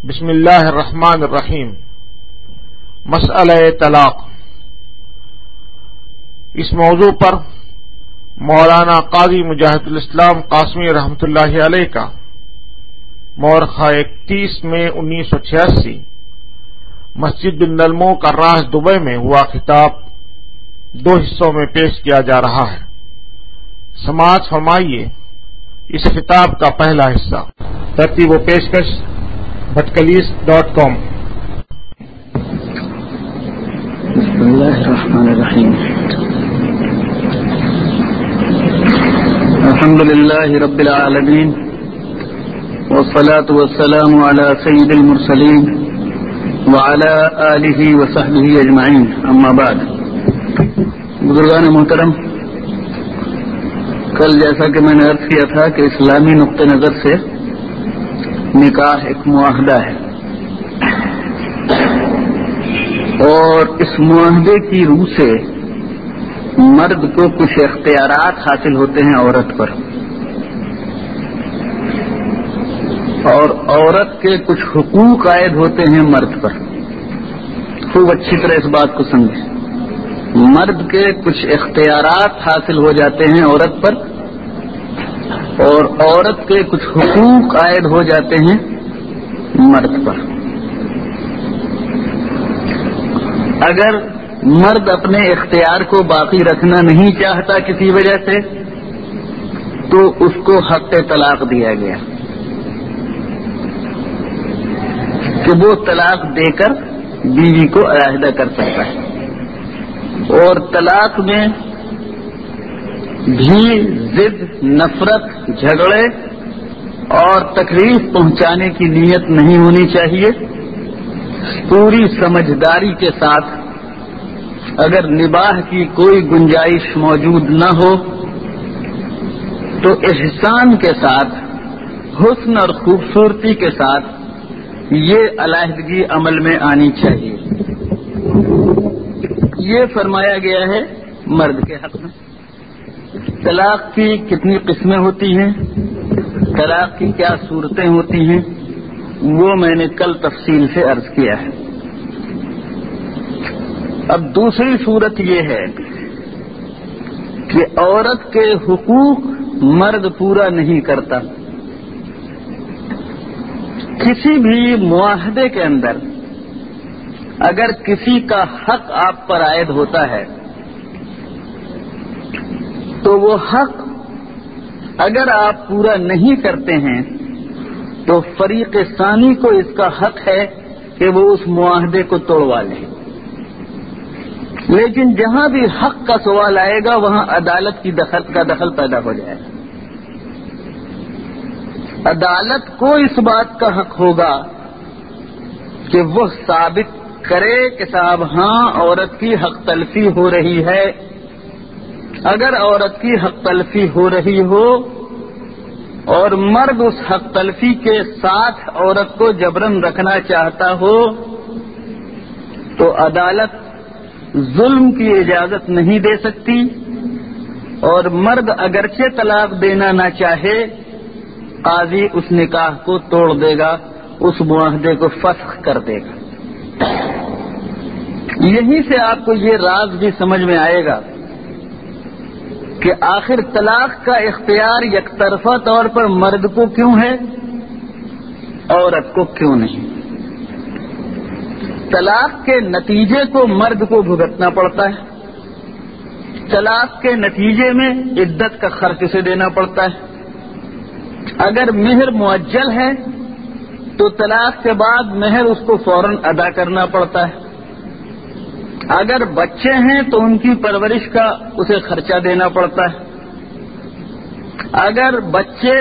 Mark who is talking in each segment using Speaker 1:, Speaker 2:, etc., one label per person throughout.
Speaker 1: بسم اللہ الرحمن الرحیم۔ مسئلہ طلاق۔ اس موضوع پر مولانا قاضی مجاہد الاسلام قاسمی رحمۃ اللہ علیہ کا مورخہ 31 مئی 1986 مسجد بن نلمو کراس دبئی میں ہوا خطاب 2 حصوں میں پیش کیا جا رہا ہے۔ سماعت فرمائیے اس خطاب کا پہلا حصہ۔ ترتیب و پیشکش بھٹکلیس.com۔
Speaker 2: بسم اللہ الرحمن الرحیم۔ الحمد للہ رب العالمین والصلاة والسلام علی سید المرسلین وعلی آلہ وصحبہ اجمعین، اما بعد۔ بزرگان محترم، کل جیسا کہ میں نے عرض کیا تھا کہ اسلامی نقطہ نظر سے نکاح ایک معاہدہ ہے، اور اس معاہدے کی روح سے مرد کو کچھ اختیارات حاصل ہوتے ہیں عورت پر، اور عورت کے کچھ حقوق عائد ہوتے ہیں مرد پر۔ خوب اچھی طرح اس بات کو سمجھیں۔ مرد کے کچھ اختیارات حاصل ہو جاتے ہیں عورت پر، اور عورت کے کچھ حقوق عائد ہو جاتے ہیں مرد پر۔ اگر مرد اپنے اختیار کو باقی رکھنا نہیں چاہتا کسی وجہ سے، تو اس کو حق طلاق دیا گیا کہ وہ طلاق دے کر بیوی کو علیحدہ کر سکتا ہے، اور طلاق میں بھی ضد، نفرت، جھگڑے اور تکلیف پہنچانے کی نیت نہیں ہونی چاہیے۔ پوری سمجھداری کے ساتھ اگر نباہ کی کوئی گنجائش موجود نہ ہو تو احسان کے ساتھ، حسن اور خوبصورتی کے ساتھ یہ علیحدگی عمل میں آنی چاہیے۔ یہ فرمایا گیا ہے مرد کے حق میں۔ طلاق کی کتنی قسمیں ہوتی ہیں، طلاق کی کیا صورتیں ہوتی ہیں، وہ میں نے کل تفصیل سے عرض کیا ہے۔ اب دوسری صورت یہ ہے کہ عورت کے حقوق مرد پورا نہیں کرتا۔ کسی بھی معاہدے کے اندر اگر کسی کا حق آپ پر عائد ہوتا ہے تو وہ حق اگر آپ پورا نہیں کرتے ہیں تو فریق ثانی کو اس کا حق ہے کہ وہ اس معاہدے کو توڑوا لے۔ لیکن جہاں بھی حق کا سوال آئے گا وہاں عدالت کی دخل پیدا ہو جائے گا۔ عدالت کو اس بات کا حق ہوگا کہ وہ ثابت کرے کہ صاحب ہاں عورت کی حق تلفی ہو رہی ہے۔ اگر عورت کی حق تلفی ہو رہی ہو اور مرد اس حق تلفی کے ساتھ عورت کو جبرن رکھنا چاہتا ہو تو عدالت ظلم کی اجازت نہیں دے سکتی، اور مرد اگرچہ طلاق دینا نہ چاہے قاضی اس نکاح کو توڑ دے گا، اس معاہدے کو فسخ کر دے گا۔ یہیں سے آپ کو یہ راز بھی سمجھ میں آئے گا کہ آخر طلاق کا اختیار یک طرفہ طور پر مرد کو کیوں ہے، عورت کو کیوں نہیں۔ طلاق کے نتیجے کو مرد کو بھگتنا پڑتا ہے، طلاق کے نتیجے میں عدت کا خرچ اسے دینا پڑتا ہے۔ اگر مہر معجل ہے تو طلاق کے بعد مہر اس کو فوراً ادا کرنا پڑتا ہے۔ اگر بچے ہیں تو ان کی پرورش کا اسے خرچہ دینا پڑتا ہے۔ اگر بچے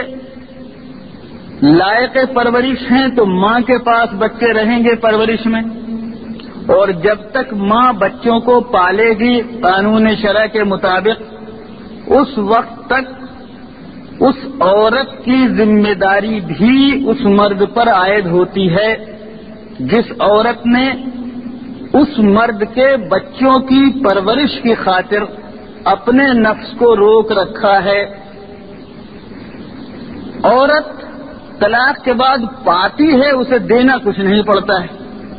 Speaker 2: لائق پرورش ہیں تو ماں کے پاس بچے رہیں گے پرورش میں، اور جب تک ماں بچوں کو پالے گی قانون شرع کے مطابق اس وقت تک اس عورت کی ذمہ داری بھی اس مرد پر عائد ہوتی ہے جس عورت نے اس مرد کے بچوں کی پرورش کی خاطر اپنے نفس کو روک رکھا ہے۔ عورت طلاق کے بعد پاتی ہے اسے دینا کچھ نہیں پڑتا ہے،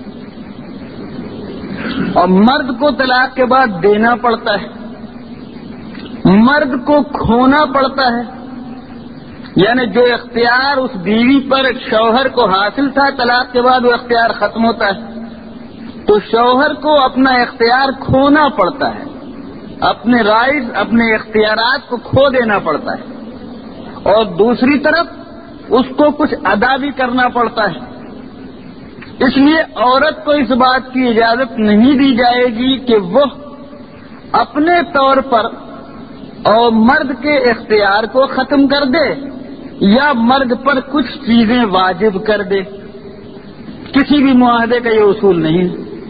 Speaker 2: اور مرد کو طلاق کے بعد دینا پڑتا ہے، مرد کو کھونا پڑتا ہے۔ یعنی جو اختیار اس بیوی پر شوہر کو حاصل تھا طلاق کے بعد وہ اختیار ختم ہوتا ہے، تو شوہر کو اپنا اختیار کھونا پڑتا ہے، اپنے رائٹس اپنے اختیارات کو کھو دینا پڑتا ہے، اور دوسری طرف اس کو کچھ ادا بھی کرنا پڑتا ہے۔ اس لیے عورت کو اس بات کی اجازت نہیں دی جائے گی کہ وہ اپنے طور پر اور مرد کے اختیار کو ختم کر دے یا مرد پر کچھ چیزیں واجب کر دے، کسی بھی معاہدے کا یہ اصول نہیں۔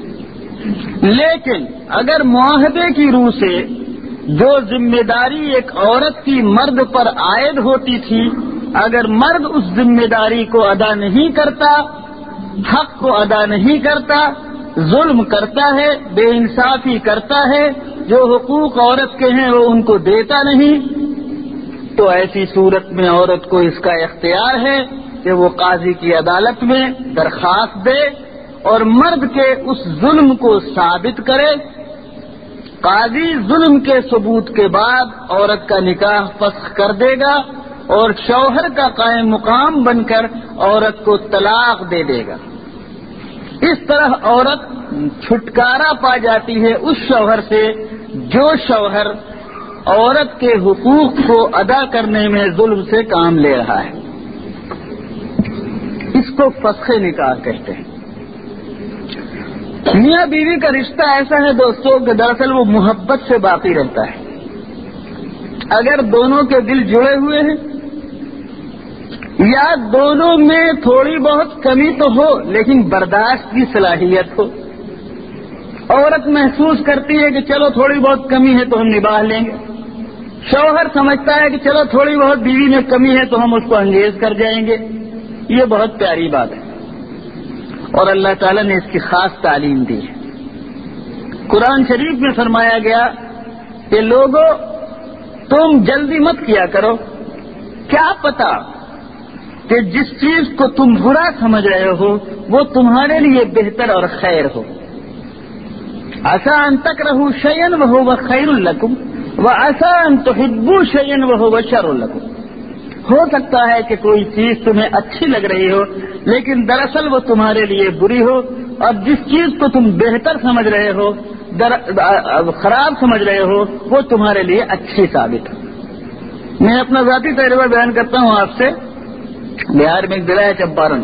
Speaker 2: لیکن اگر معاہدے کی روح سے جو ذمہ داری ایک عورت کی مرد پر عائد ہوتی تھی، اگر مرد اس ذمہ داری کو ادا نہیں کرتا، حق کو ادا نہیں کرتا، ظلم کرتا ہے، بے انصافی کرتا ہے، جو حقوق عورت کے ہیں وہ ان کو دیتا نہیں، تو ایسی صورت میں عورت کو اس کا اختیار ہے کہ وہ قاضی کی عدالت میں درخواست دے اور مرد کے اس ظلم کو ثابت کرے۔ قاضی ظلم کے ثبوت کے بعد عورت کا نکاح فسخ کر دے گا اور شوہر کا قائم مقام بن کر عورت کو طلاق دے دے گا۔ اس طرح عورت چھٹکارا پا جاتی ہے اس شوہر سے جو شوہر عورت کے حقوق کو ادا کرنے میں ظلم سے کام لے رہا ہے۔ اس کو فسخ نکاح کہتے ہیں۔ میاں بیوی کا رشتہ ایسا ہے دوستوں کہ دراصل وہ محبت سے باقی رہتا ہے۔ اگر دونوں کے دل جڑے ہوئے ہیں یا دونوں میں تھوڑی بہت کمی تو ہو لیکن برداشت کی صلاحیت ہو، عورت محسوس کرتی ہے کہ چلو تھوڑی بہت کمی ہے تو ہم نبھا لیں گے، شوہر سمجھتا ہے کہ چلو تھوڑی بہت بیوی میں کمی ہے تو ہم اس کو انگیز کر جائیں گے، یہ بہت پیاری بات ہے اور اللہ تعالیٰ نے اس کی خاص تعلیم دی ہے۔ قرآن شریف میں فرمایا گیا کہ لوگوں تم جلدی مت کیا کرو، کیا پتا کہ جس چیز کو تم برا سمجھ رہے ہو وہ تمہارے لیے بہتر اور خیر ہو۔ عسیٰ ان تکرہوا شیئا وہو خیر لکم وعسیٰ ان تحبوا شیئا وہو شر لکم۔ ہو سکتا ہے کہ کوئی چیز تمہیں اچھی لگ رہی ہو لیکن دراصل وہ تمہارے لیے بری ہو، اور جس چیز کو تم بہتر سمجھ رہے ہو خراب سمجھ رہے ہو وہ تمہارے لیے اچھی ثابت ہو۔ میں اپنا ذاتی تجربہ بیان کرتا ہوں آپ سے۔ بہار میں ایک ضلع ہے چمپارن،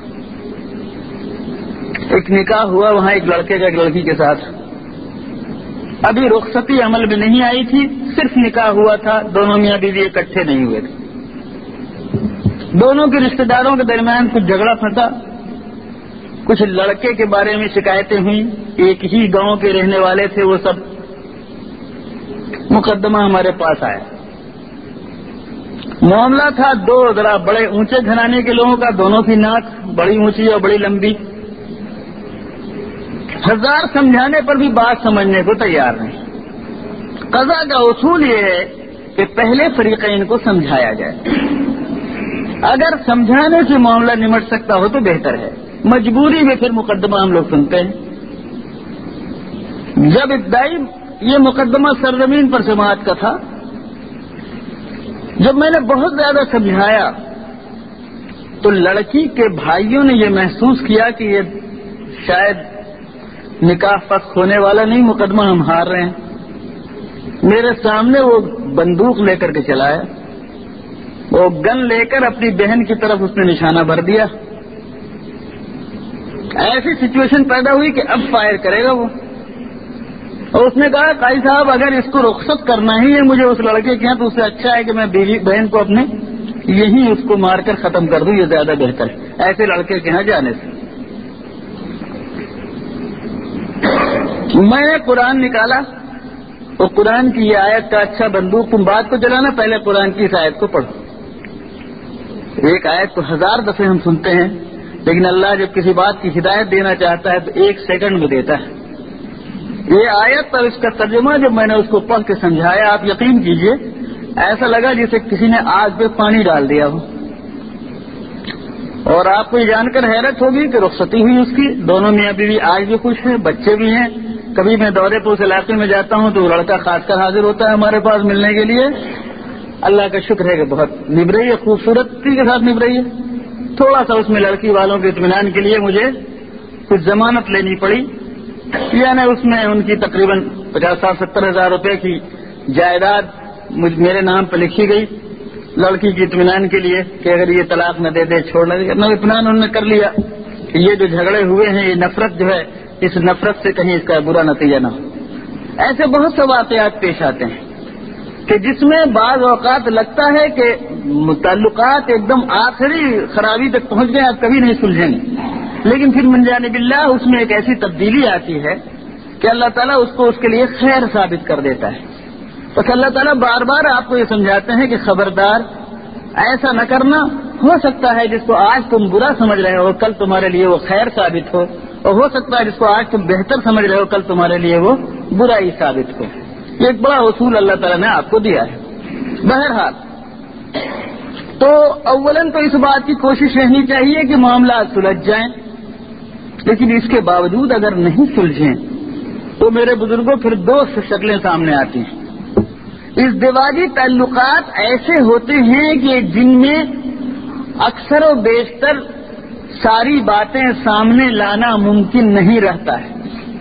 Speaker 2: ایک نکاح ہوا وہاں ایک لڑکے کا ایک لڑکی کے ساتھ، ابھی رخصتی عمل میں نہیں آئی تھی، صرف نکاح ہوا تھا، دونوں میاں بیوی اکٹھے نہیں ہوئے تھے۔ دونوں کے رشتہ داروں کے درمیان کچھ جھگڑا پھنسا، کچھ لڑکے کے بارے میں شکایتیں ہوئیں، ایک ہی گاؤں کے رہنے والے تھے وہ سب، مقدمہ ہمارے پاس آیا۔ معاملہ تھا دو ذرا بڑے اونچے گھرانے کے لوگوں کا، دونوں کی ناک بڑی اونچی اور بڑی لمبی، ہزار سمجھانے پر بھی بات سمجھنے کو تیار نہیں۔ قضا کا اصول یہ ہے کہ پہلے فریقین کو سمجھایا جائے، اگر سمجھانے سے معاملہ نمٹ سکتا ہو تو بہتر ہے، مجبوری میں پھر مقدمہ ہم لوگ سنتے ہیں۔ جب ابتدائی یہ مقدمہ سرزمین پر سماعت کا تھا، جب میں نے بہت زیادہ سمجھایا تو لڑکی کے بھائیوں نے یہ محسوس کیا کہ یہ شاید نکاح فسخ ہونے والا نہیں، مقدمہ ہم ہار رہے ہیں۔ میرے سامنے وہ بندوق لے کر کے چلایا، وہ گن لے کر اپنی بہن کی طرف اس نے نشانہ بھر دیا۔ ایسی سچویشن پیدا ہوئی کہ اب فائر کرے گا وہ، اور اس نے کہا قاضی صاحب اگر اس کو رخصت کرنا ہی ہے مجھے اس لڑکے کے یہاں تو اس سے اچھا ہے کہ میں بیوی بہن کو اپنے یہیں اس کو مار کر ختم کر دوں، یہ زیادہ بہتر ہے ایسے لڑکے کے یہاں جانے سے۔ میں نے قرآن نکالا اور قرآن کی یہ آیت کا اچھا بندوق تم بات کو چلانا، پہلے قرآن کی اس آیت کو پڑھو۔ ایک آیت کو 1000 دفعے ہم سنتے ہیں لیکن اللہ جب کسی بات کی ہدایت دینا چاہتا ہے تو 1 سیکنڈ میں دیتا ہے۔ یہ آیت اور اس کا ترجمہ جب میں نے اس کو پڑھ کے سمجھایا، آپ یقین کیجئے ایسا لگا جیسے کسی نے آگ پہ پانی ڈال دیا ہو۔ اور آپ کو یہ جان کر حیرت ہوگی کہ رخصتی ہوئی اس کی، دونوں میاں بیوی آج بھی خوش ہیں، بچے بھی ہیں۔ کبھی میں دورے پہ اس علاقے میں جاتا ہوں تو وہ لڑکا خاص کر حاضر ہوتا ہے ہمارے پاس ملنے کے لیے۔ اللہ کا شکر ہے کہ بہت نبھ رہی ہے، خوبصورتی کے ساتھ نبھ رہی ہے۔ تھوڑا سا اس میں لڑکی والوں کے اطمینان کے لیے مجھے کچھ ضمانت لینی پڑی، یعنی اس میں ان کی تقریباً 50-70 ہزار روپے کی جائیداد میرے نام پہ لکھی گئی لڑکی کی اطمینان کے لیے کہ اگر یہ طلاق نہ دے دے، چھوڑ نہ دے، اطمینان انہوں نے کر لیا کہ یہ جو جھگڑے ہوئے ہیں، یہ نفرت جو ہے، اس نفرت سے کہیں اس کا برا نتیجہ نہ ہو۔ ایسے بہت سے واقعات پیش آتے ہیں کہ جس میں بعض اوقات لگتا ہے کہ تعلقات ایک دم آخری خرابی تک پہنچ گئے، اب کبھی نہیں سلجھیں گے، لیکن پھر من جانب اللہ اس میں ایک ایسی تبدیلی آتی ہے کہ اللہ تعالیٰ اس کو اس کے لیے خیر ثابت کر دیتا ہے۔ بس اللہ تعالیٰ بار بار آپ کو یہ سمجھاتے ہیں کہ خبردار ایسا نہ کرنا، ہو سکتا ہے جس کو آج تم برا سمجھ رہے ہو کل تمہارے لیے وہ خیر ثابت ہو، اور ہو سکتا ہے جس کو آج تم بہتر سمجھ رہے ہو کل تمہارے لیے وہ برائی ثابت ہو۔ یہ ایک بڑا اصول اللہ تعالیٰ نے آپ کو دیا ہے۔ بہرحال تو اولاً تو اس بات کی کوشش رہنی چاہیے کہ معاملات سلجھ جائیں، لیکن اس کے باوجود اگر نہیں سلجھیں تو میرے بزرگوں پھر دو شکلیں سامنے آتی ہیں۔ ازدواجی تعلقات ایسے ہوتے ہیں کہ جن میں اکثر و بیشتر ساری باتیں سامنے لانا ممکن نہیں رہتا ہے۔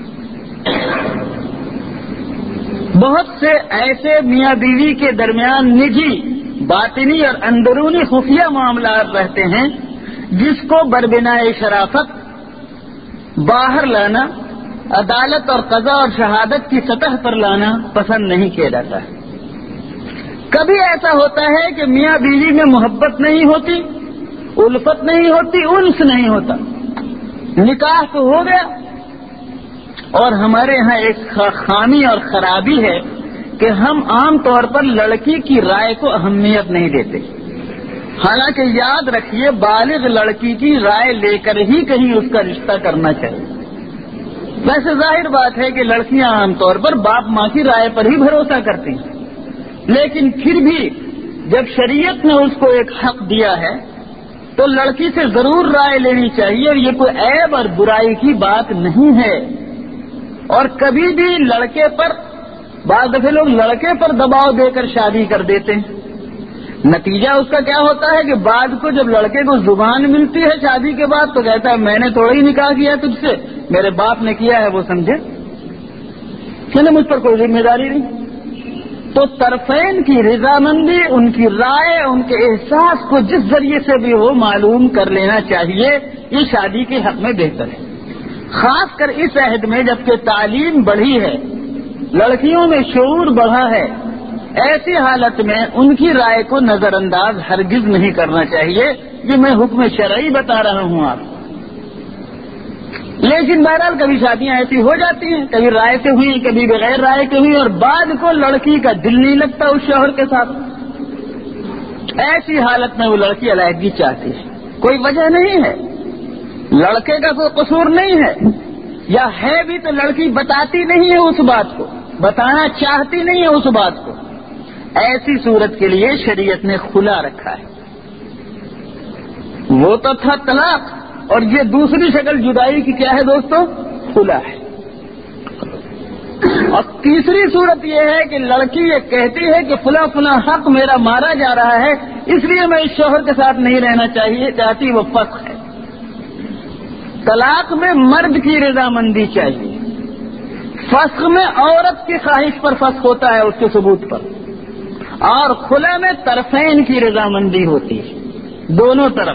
Speaker 2: بہت سے ایسے میاں بیوی کے درمیان نجی، باطنی اور اندرونی خفیہ معاملات رہتے ہیں جس کو بربنائے شرافت باہر لانا، عدالت اور قضا اور شہادت کی سطح پر لانا پسند نہیں کیا جاتا ہے۔ کبھی ایسا ہوتا ہے کہ میاں بیوی میں محبت نہیں ہوتی، الفت نہیں ہوتی، انس نہیں ہوتا، نکاح تو ہو گیا، اور ہمارے ہاں ایک خامی اور خرابی ہے کہ ہم عام طور پر لڑکی کی رائے کو اہمیت نہیں دیتے۔ حالانکہ یاد رکھیے بالغ لڑکی کی رائے لے کر ہی کہیں اس کا رشتہ کرنا چاہیے۔ ویسے ظاہر بات ہے کہ لڑکیاں عام طور پر باپ ماں کی رائے پر ہی بھروسہ کرتی ہیں، لیکن پھر بھی جب شریعت نے اس کو ایک حق دیا ہے تو لڑکی سے ضرور رائے لینی چاہیے، اور یہ کوئی عیب اور برائی کی بات نہیں ہے۔ اور کبھی بھی لڑکے پر، بعض دفعے لوگ لڑکے پر دباؤ دے کر شادی کر دیتے ہیں، نتیجہ اس کا کیا ہوتا ہے کہ بعد کو جب لڑکے کو زبان ملتی ہے شادی کے بعد تو کہتا ہے میں نے تھوڑا ہی نکاح کیا تجھ سے، میرے باپ نے کیا ہے وہ سمجھے، کہ مجھ پر کوئی ذمہ داری نہیں۔ تو طرفین کی رضامندی، ان کی رائے، ان کے احساس کو جس ذریعے سے بھی ہو معلوم کر لینا چاہیے، یہ شادی کے حق میں بہتر ہے۔ خاص کر اس عہد میں جبکہ تعلیم بڑھی ہے، لڑکیوں میں شعور بڑھا ہے، ایسی حالت میں ان کی رائے کو نظر انداز ہرگز نہیں کرنا چاہیے۔ یہ میں حکم شرعی بتا رہا ہوں آپ کو۔ لیکن بہرحال کبھی شادیاں ایسی ہو جاتی ہیں، کبھی رائے سے ہوئی، کبھی بغیر رائے کے ہوئی، اور بعد کو لڑکی کا دل نہیں لگتا اس شوہر کے ساتھ۔ ایسی حالت میں وہ لڑکی علیحدگی چاہتی ہے، کوئی وجہ نہیں ہے، لڑکے کا کوئی قصور نہیں ہے، یا ہے بھی تو لڑکی بتاتی نہیں ہے اس بات کو، بتانا چاہتی نہیں ہے اس بات کو۔ ایسی صورت کے لیے شریعت نے کھلا رکھا ہے۔ وہ تو تھا طلاق، اور یہ دوسری شکل جدائی کی کیا ہے دوستو؟ کھلا ہے۔ اور تیسری صورت یہ ہے کہ لڑکی یہ کہتی ہے کہ فلاں فلاں حق میرا مارا جا رہا ہے، اس لیے میں اس شوہر کے ساتھ نہیں رہنا چاہتی، وہ فسخ ہے۔ طلاق میں مرد کی رضامندی چاہیے، فسخ میں عورت کی خواہش پر فسخ ہوتا ہے اس کے ثبوت پر، اور خلا میں طرفین کی رضامندی ہوتی ہے، دونوں طرف۔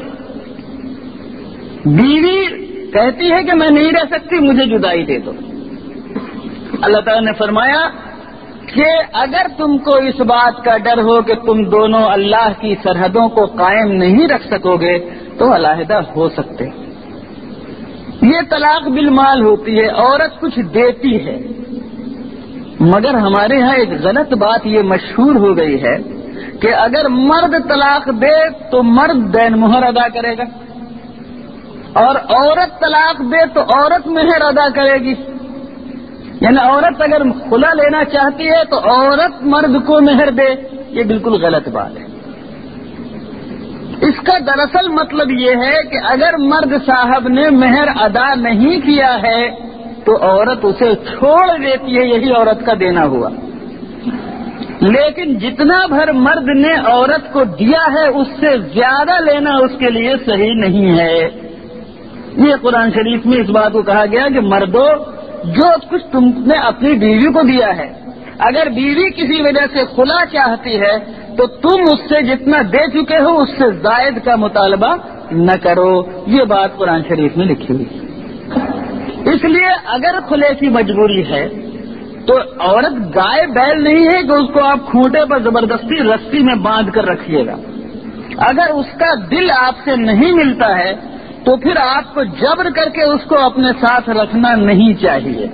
Speaker 2: بیوی کہتی ہے کہ میں نہیں رہ سکتی، مجھے جدائی دے دو۔ اللہ تعالیٰ نے فرمایا کہ اگر تم کو اس بات کا ڈر ہو کہ تم دونوں اللہ کی سرحدوں کو قائم نہیں رکھ سکو گے تو علیحدہ ہو سکتے۔ یہ طلاق بالمال ہوتی ہے، عورت کچھ دیتی ہے، مگر ہمارے ہاں ایک غلط بات یہ مشہور ہو گئی ہے کہ اگر مرد طلاق دے تو مرد دین مہر ادا کرے گا، اور عورت طلاق دے تو عورت مہر ادا کرے گی۔ یعنی عورت اگر خلا لینا چاہتی ہے تو عورت مرد کو مہر دے، یہ بالکل غلط بات ہے۔ اس کا دراصل مطلب یہ ہے کہ اگر مرد صاحب نے مہر ادا نہیں کیا ہے تو عورت اسے چھوڑ دیتی ہے، یہی عورت کا دینا ہوا۔ لیکن جتنا بھر مرد نے عورت کو دیا ہے اس سے زیادہ لینا اس کے لیے صحیح نہیں ہے۔ یہ قرآن شریف میں اس بات کو کہا گیا کہ مردوں، جو کچھ تم نے اپنی بیوی کو دیا ہے، اگر بیوی کسی وجہ سے خلا چاہتی ہے تو تم اس سے جتنا دے چکے ہو اس سے زائد کا مطالبہ نہ کرو۔ یہ بات قرآن شریف میں لکھی ہوئی ہے۔ اس لیے اگر خلے کی مجبوری ہے تو عورت گائے بیل نہیں ہے کہ اس کو آپ کھوٹے پر زبردستی رسی میں باندھ کر رکھیے گا۔ اگر اس کا دل آپ سے نہیں ملتا ہے تو پھر آپ کو جبر کر کے اس کو اپنے ساتھ رکھنا نہیں چاہیے،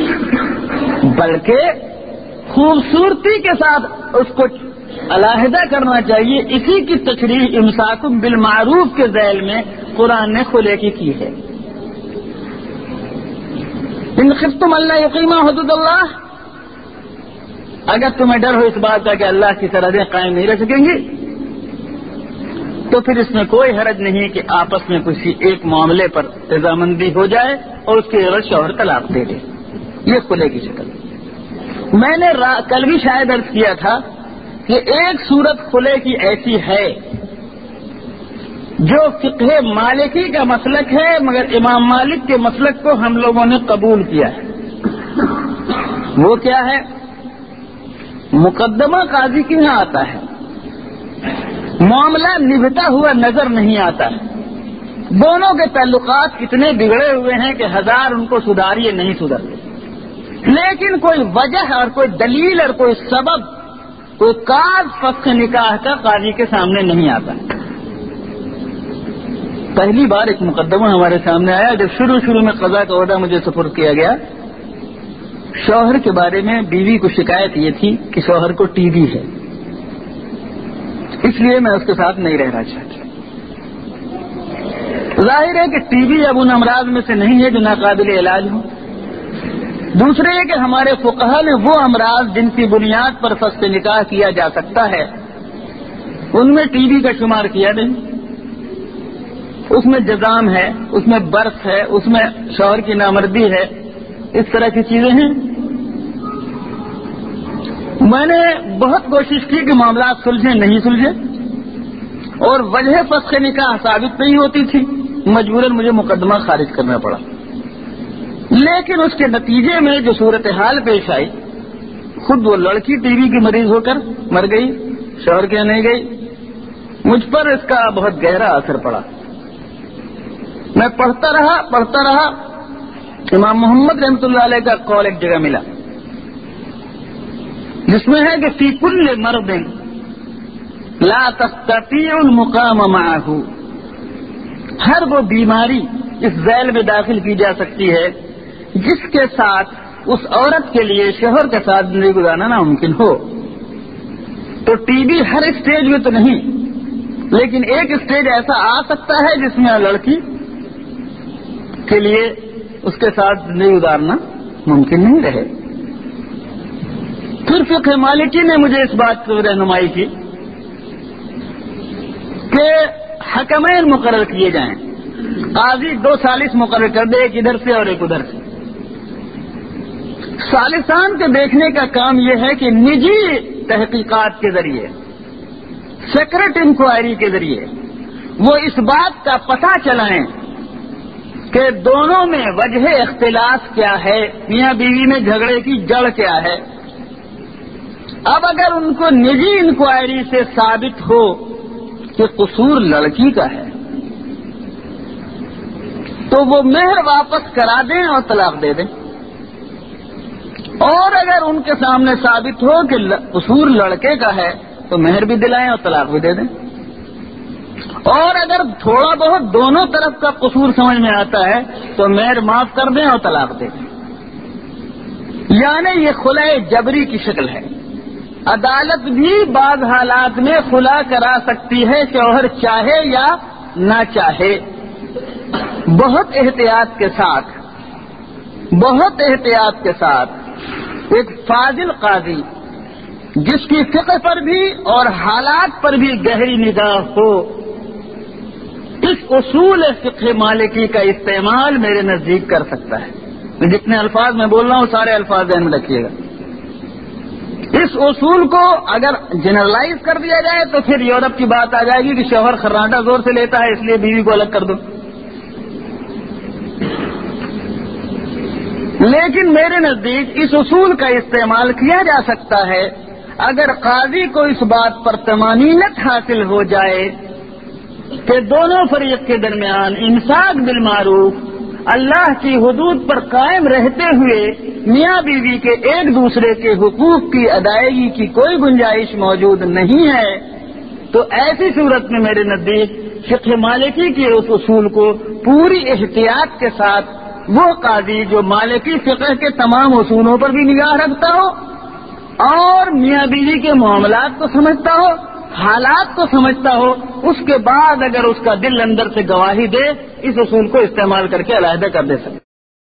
Speaker 2: بلکہ خوبصورتی کے ساتھ اس کو علیحدہ کرنا چاہیے۔ اسی کی تشریح امساکم بالمعروف کے ذیل میں قرآن نے خلے کی ہے۔ ان خفتم اللہ یقیما حدود اللہ، اگر تمہیں ڈر ہو اس بات کا کہ اللہ کی سرحدیں قائم نہیں رہ سکیں گی تو پھر اس میں کوئی حرج نہیں کہ آپس میں کسی ایک معاملے پر رضامندی ہو جائے اور اس کے عوض شوہر طلاق دے دے۔ یہ خلے کی شکل۔ میں نے کل بھی شاید عرض کیا تھا کہ ایک صورت خلے کی ایسی ہے جو فقہ مالکی کا مسلک ہے، مگر امام مالک کے مسلک کو ہم لوگوں نے قبول کیا ہے۔ وہ کیا ہے؟ مقدمہ قاضی کے یہاں آتا ہے، معاملہ نبھتا ہوا نظر نہیں آتا ہے، دونوں کے تعلقات اتنے بگڑے ہوئے ہیں کہ ہزار ان کو سدھاریے نہیں سدھرتے، لیکن کوئی وجہ اور کوئی دلیل اور کوئی سبب، کوئی کاز فسخ نکاح کا قاضی کے سامنے نہیں آتا۔ پہلی بار ایک مقدمہ ہمارے سامنے آیا جب شروع میں قضا کا عہدہ مجھے سپرد کیا گیا۔ شوہر کے بارے میں بیوی کو شکایت یہ تھی کہ شوہر کو ٹی بی ہے، اس لیے میں اس کے ساتھ نہیں رہنا چاہتی۔ ظاہر ہے کہ ٹی بی اب ان امراض میں سے نہیں ہے جو ناقابل علاج ہوں۔ دوسرے یہ کہ ہمارے فقہا نے وہ امراض جن کی بنیاد پر فسخ نکاح کیا جا سکتا ہے ان میں ٹی بی کا شمار کیا نہیں۔ اس میں جذام ہے، اس میں برس ہے، اس میں شوہر کی نامردی ہے، اس طرح کی چیزیں ہیں۔ میں نے بہت کوشش کی کہ معاملات سلجھے، نہیں سلجھے، اور وجہ فسخ نکاح ثابت نہیں ہوتی تھی، مجبوراً مجھے مقدمہ خارج کرنا پڑا۔ لیکن اس کے نتیجے میں جو صورتحال پیش آئی، خود وہ لڑکی ٹی بی کی مریض ہو کر مر گئی، شوہر کے نہیں گئی، مجھ پر اس کا بہت گہرا اثر پڑا۔ میں پڑھتا رہا، امام محمد رحمۃ اللہ علیہ کا قول ایک جگہ ملا جس میں ہے کہ فی کل مرض لا تستطيع المقام معه، ہر وہ بیماری اس ذیل میں داخل کی جا سکتی ہے جس کے ساتھ اس عورت کے لیے شوہر کے ساتھ زندگی گزارنا ناممکن ہو۔ تو ٹی بی ہر اسٹیج میں تو نہیں، لیکن ایک اسٹیج ایسا آ سکتا ہے جس میں لڑکی کے لیے اس کے ساتھ زندگی گزارنا ممکن نہیں رہے۔ پھر فقہ مالکی نے مجھے اس بات کی رہنمائی کی کہ حکمین مقرر کیے جائیں، قاضی 2 ثالث مقرر کر دے، ایک ادھر سے اور ایک ادھر سے۔ ثالثان کے دیکھنے کا کام یہ ہے کہ نجی تحقیقات کے ذریعے، سیکرٹ انکوائری کے ذریعے وہ اس بات کا پتہ چلائیں کہ دونوں میں وجہ اختلاف کیا ہے، میاں بیوی میں جھگڑے کی جڑ کیا ہے۔ اب اگر ان کو نجی انکوائری سے ثابت ہو کہ قصور لڑکی کا ہے تو وہ مہر واپس کرا دیں اور طلاق دے دیں، اور اگر ان کے سامنے ثابت ہو کہ قصور لڑکے کا ہے تو مہر بھی دلائیں اور طلاق بھی دے دیں، اور اگر تھوڑا بہت دونوں طرف کا قصور سمجھ میں آتا ہے تو مہر معاف کر دیں اور طلاق دیں۔ یعنی یہ خلع جبری کی شکل ہے۔ عدالت بھی بعض حالات میں خلا کرا سکتی ہے، شوہر چاہے یا نہ چاہے، بہت احتیاط کے ساتھ ایک فاضل قاضی جس کی فقہ پر بھی اور حالات پر بھی گہری نگاہ ہو، اس اصول فقہ مالکی کا استعمال میرے نزدیک کر سکتا ہے. میں جتنے الفاظ میں بول رہا ہوں سارے الفاظ ذہن میں رکھیے گا. اس اصول کو اگر جنرلائز کر دیا جائے تو پھر یورپ کی بات آ جائے گی کہ شوہر خراٹا زور سے لیتا ہے اس لیے بیوی کو الگ کر دو. لیکن میرے نزدیک اس اصول کا استعمال کیا جا سکتا ہے اگر قاضی کو اس بات پر طمانینت حاصل ہو جائے کہ دونوں فریق کے درمیان امساک بالمعروف اللہ کی حدود پر قائم رہتے ہوئے میاں بیوی کے ایک دوسرے کے حقوق کی ادائیگی کی کوئی گنجائش موجود نہیں ہے، تو ایسی صورت میں میرے نزدیک فقہ مالکی کے اس اصول کو پوری احتیاط کے ساتھ وہ قاضی جو مالکی فقہ کے تمام اصولوں پر بھی نگاہ رکھتا ہو اور میاں بیوی کے معاملات کو سمجھتا ہو، حالات کو سمجھتا ہو، اس کے بعد اگر اس کا دل اندر سے گواہی دے اس اصول کو استعمال کر کے علیحدہ کر دے سکتا.